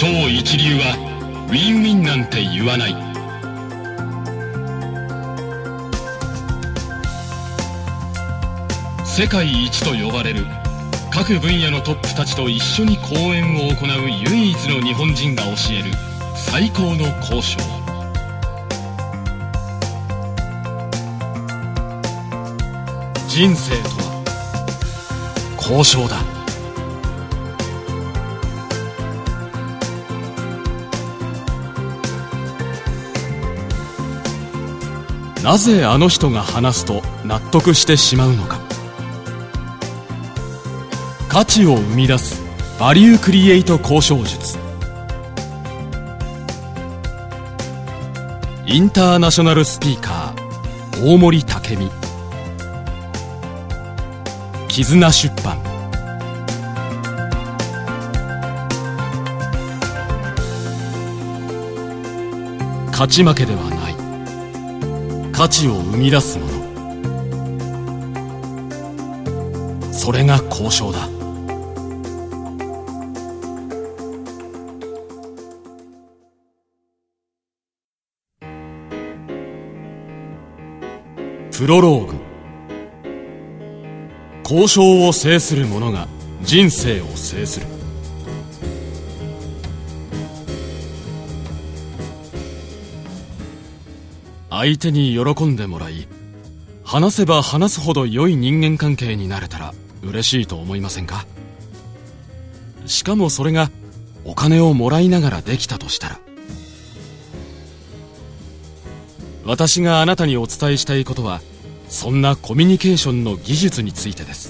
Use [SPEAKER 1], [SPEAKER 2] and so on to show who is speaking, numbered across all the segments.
[SPEAKER 1] 超一流はウィンウィンなんて言わない。世界一と呼ばれる各分野のトップたちと一緒に講演を行う唯一の日本人が教える最高の交渉。人生とは交渉だ。なぜあの人が話すと納得してしまうのか。価値を生み出すバリュークリエイト交渉術。インターナショナルスピーカー大森武美。絆出版。勝ち負けではない、価値を生み出すもの、それが交渉だ。プロローグ。交渉を制する者が人生を制する。相手に喜んでもらい、話せば話すほど良い人間関係になれたら嬉しいと思いませんか？しかもそれがお金をもらいながらできたとしたら。私があなたにお伝えしたいことは、そんなコミュニケーションの技術についてです。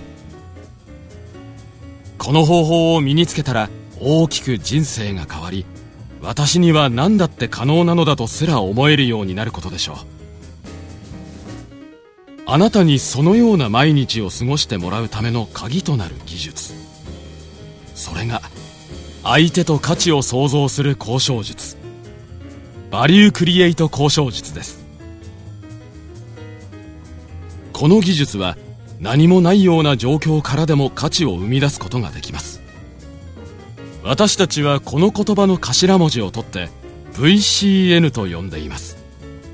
[SPEAKER 1] この方法を身につけたら大きく人生が変わり、私には何だって可能なのだとすら思えるようになることでしょう。あなたにそのような毎日を過ごしてもらうための鍵となる技術、それが相手と価値を創造する交渉術、バリュークリエイト交渉術です。この技術は何もないような状況からでも価値を生み出すことができます。私たちはこの言葉の頭文字を取って VCN と呼んでいます。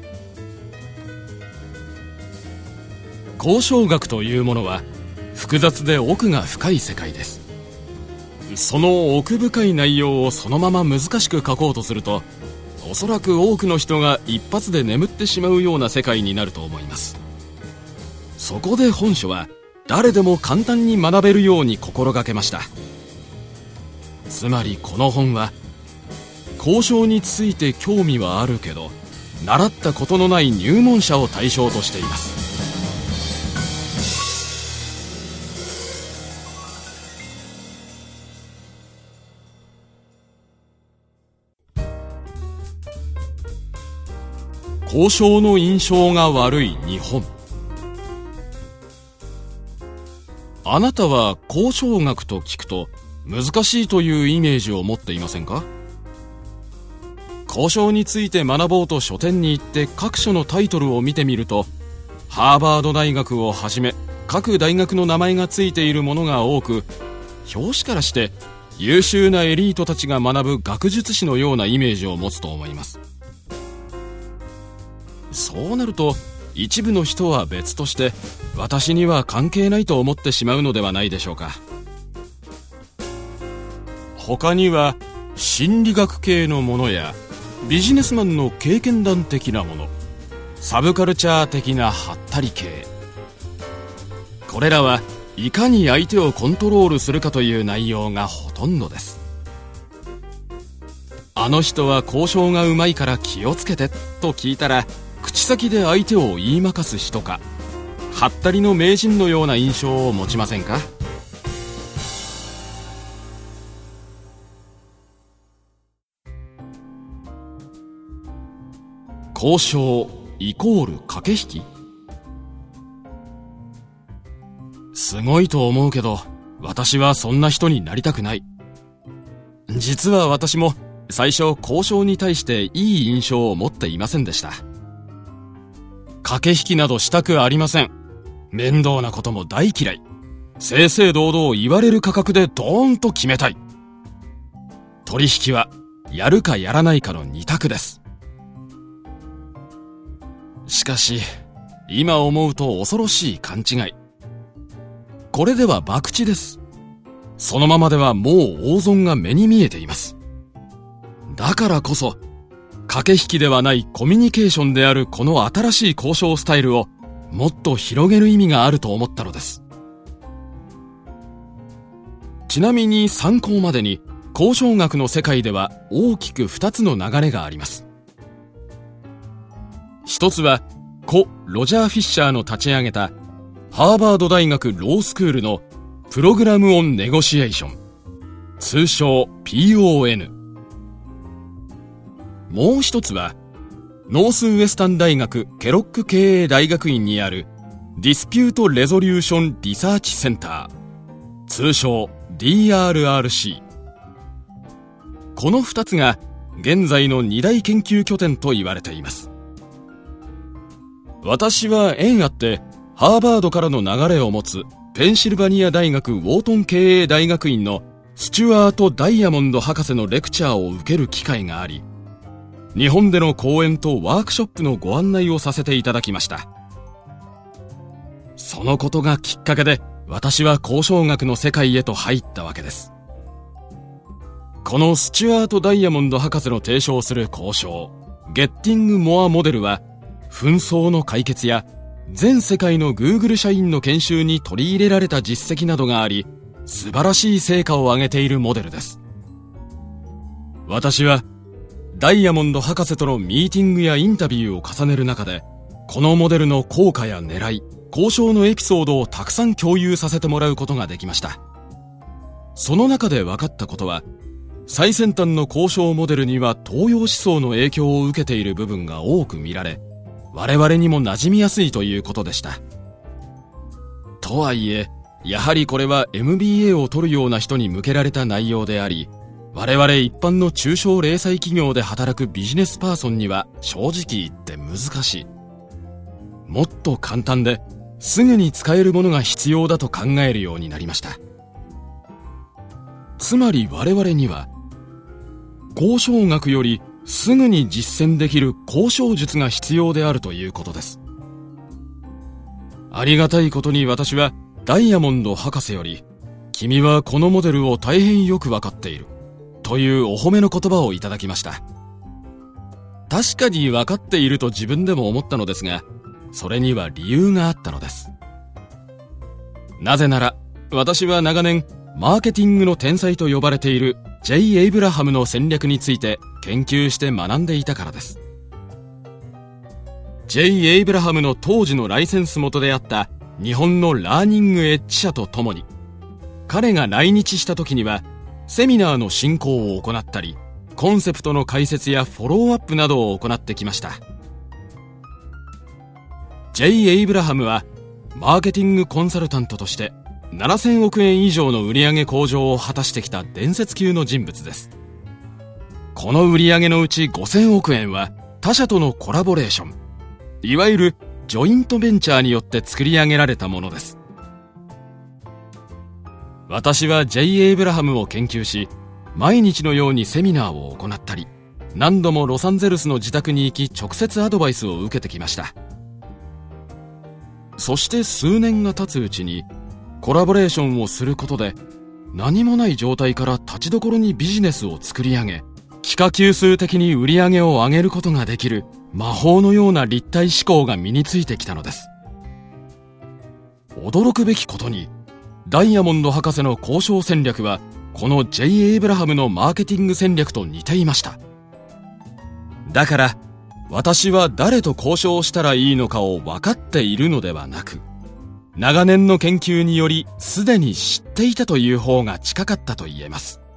[SPEAKER 1] 交渉学というものは複雑で奥が深い世界です。その奥深い内容をそのまま難しく書こうとすると、おそらく多くの人が一発で眠ってしまうような世界になると思います。そこで本書は誰でも簡単に学べるように心がけました。つまりこの本は、交渉について興味はあるけど習ったことのない入門者を対象としています。交渉の印象が悪い日本。あなたは交渉学と聞くと難しいというイメージを持っていませんか？交渉について学ぼうと書店に行って各書のタイトルを見てみると、ハーバード大学をはじめ各大学の名前がついているものが多く、表紙からして優秀なエリートたちが学ぶ学術誌のようなイメージを持つと思います。そうなると一部の人は別として私には関係ないと思ってしまうのではないでしょうか。他には心理学系のものやビジネスマンの経験談的なもの、サブカルチャー的なハッタリ系、これらはいかに相手をコントロールするかという内容がほとんどです。あの人は交渉がうまいから気をつけてと聞いたら、口先で相手を言いまかす人か、はったりの名人のような印象を持ちませんか？交渉イコール駆け引き？すごいと思うけど、私はそんな人になりたくない。実は私も最初交渉に対していい印象を持っていませんでした。駆け引きなどしたくありません。面倒なことも大嫌い。正々堂々言われる価格でドーンと決めたい。取引はやるかやらないかの二択です。しかし、今思うと恐ろしい勘違い。これでは博打です。そのままではもう大損が目に見えています。だからこそ、駆け引きではないコミュニケーションであるこの新しい交渉スタイルをもっと広げる意味があると思ったのです。ちなみに参考までに、交渉学の世界では大きく2つの流れがあります。一つは、ロジャー・フィッシャーの立ち上げたハーバード大学ロースクールのプログラム・オン・ネゴシエーション、通称 PON。もう一つは、ノースウエスタン大学ケロック経営大学院にあるディスピュート・レゾリューション・リサーチセンター、通称 DRRC。この二つが現在の二大研究拠点と言われています。私は縁あってハーバードからの流れを持つペンシルバニア大学ウォートン経営大学院のスチュワート・ダイヤモンド博士のレクチャーを受ける機会があり、日本での講演とワークショップのご案内をさせていただきました。そのことがきっかけで私は交渉学の世界へと入ったわけです。このスチュワート・ダイヤモンド博士の提唱する交渉、ゲッティング・モアモデルは、紛争の解決や全世界の Google 社員の研修に取り入れられた実績などがあり、素晴らしい成果を上げているモデルです。私はダイヤモンド博士とのミーティングやインタビューを重ねる中で、このモデルの効果や狙い、交渉のエピソードをたくさん共有させてもらうことができました。その中で分かったことは、最先端の交渉モデルには東洋思想の影響を受けている部分が多く見られ、我々にも馴染みやすいということでした。とはいえ、やはりこれは MBA を取るような人に向けられた内容であり、我々一般の中小零細企業で働くビジネスパーソンには正直言って難しい。もっと簡単ですぐに使えるものが必要だと考えるようになりました。つまり我々には、交渉学よりすぐに実践できる交渉術が必要であるということです。ありがたいことに私はダイヤモンド博士より、君はこのモデルを大変よくわかっているというお褒めの言葉をいただきました。確かにわかっていると自分でも思ったのですが、それには理由があったのです。なぜなら私は長年マーケティングの天才と呼ばれている J. エイブラハムの戦略について研究して学んでいたからです。J. エイブラハムの当時のライセンス元であった日本のラーニングエッジ社とともに、彼が来日した時にはセミナーの進行を行ったり、コンセプトの解説やフォローアップなどを行ってきました。J. エイブラハムはマーケティングコンサルタントとして7000億円以上の売上向上を果たしてきた伝説級の人物です。この売上のうち5000億円は他社とのコラボレーション、いわゆるジョイントベンチャーによって作り上げられたものです。私は J. エイブラハムを研究し、毎日のようにセミナーを行ったり、何度もロサンゼルスの自宅に行き直接アドバイスを受けてきました。そして数年が経つうちに、コラボレーションをすることで、何もない状態から立ちどころにビジネスを作り上げ、幾何級数的に売り上げを上げることができる魔法のような立体思考が身についてきたのです。驚くべきことに、ダイヤモンド博士の交渉戦略は、この J. エイブラハムのマーケティング戦略と似ていました。だから、私は誰と交渉したらいいのかを分かっているのではなく、長年の研究によりすでに知っていたという方が近かったと言えます。